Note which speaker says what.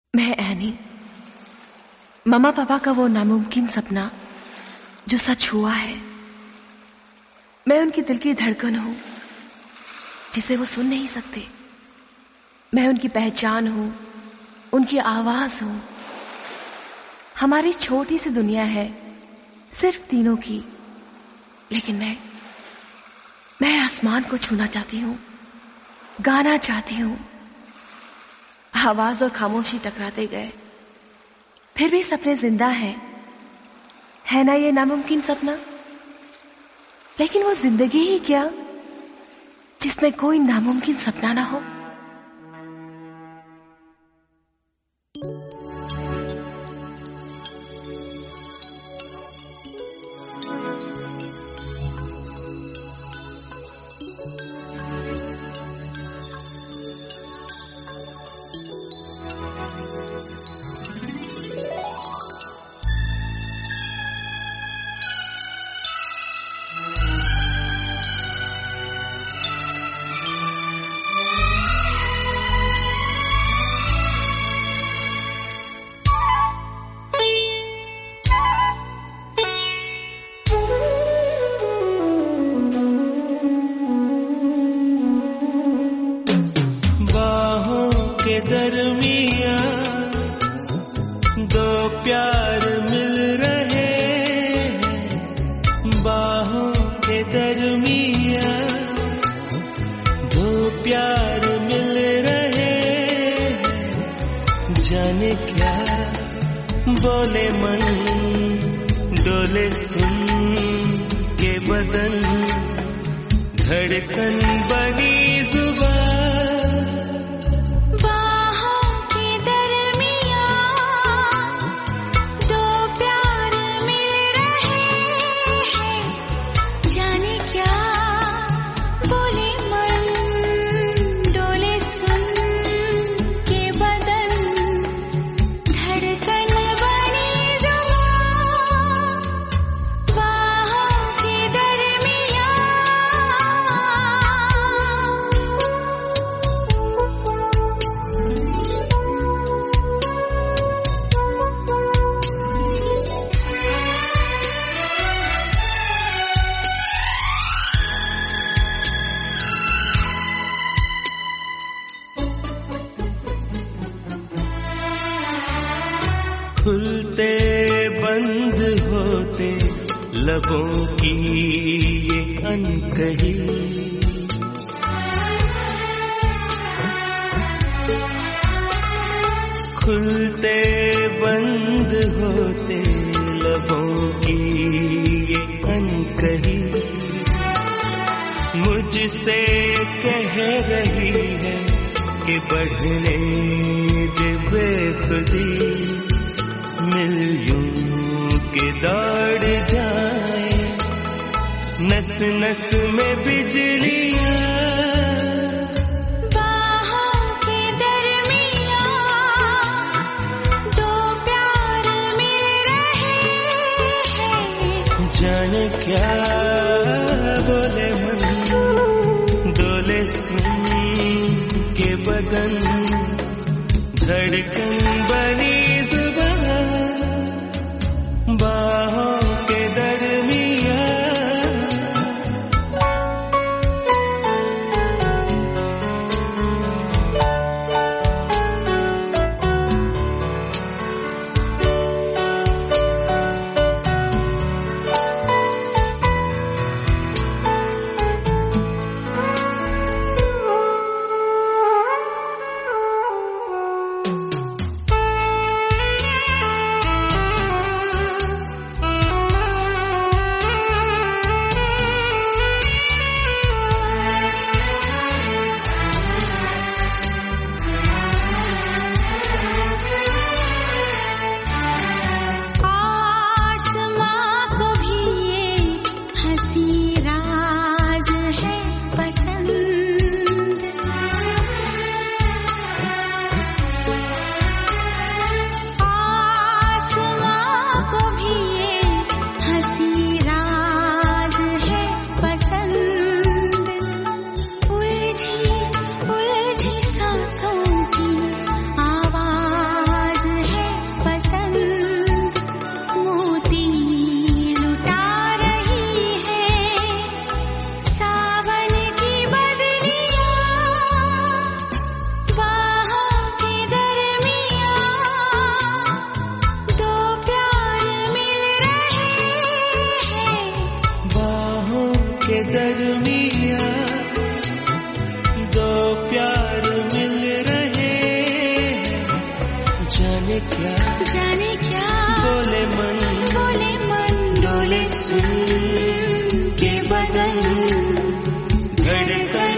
Speaker 1: मैं एनी, मम्मा पापा का वो नामुमकिन सपना जो सच हुआ है। मैं उनकी दिल की धड़कन हूं जिसे वो सुन नहीं सकते। मैं उनकी पहचान हूं, उनकी आवाज हूं। हमारी छोटी सी दुनिया है सिर्फ तीनों की, लेकिन मैं आसमान को छूना चाहती हूं, गाना चाहती हूं। आवाज और खामोशी टकराते गए, फिर भी सपने जिंदा हैं। है ना ये नामुमकिन सपना? लेकिन वो जिंदगी ही क्या जिसमें कोई नामुमकिन सपना ना हो।
Speaker 2: दरमिया दो प्यार मिल रहे हैं, बाहों के दरमिया दो प्यार मिल रहे हैं। जाने क्या बोले मन, डोले सुन के बदन, धड़कन बनी जुबान। खुलते बंद होते लबों की ये अनकही, खुलते बंद होते लबों की ये अनकही, मुझसे कह रही है कि बढ़ने दे बेखुदी, मिल यूं के दौड़ जाए नस नस में बिजलियां।
Speaker 3: बाहों के दरमिया दो प्यार मिल रहे हैं।
Speaker 2: जाने क्या बोले मन, डोले सुन के बदन, धड़कन बनी जुबान। बाहों के दरमिया जाने क्या बोले मन डोले सुन के बदन धड़कन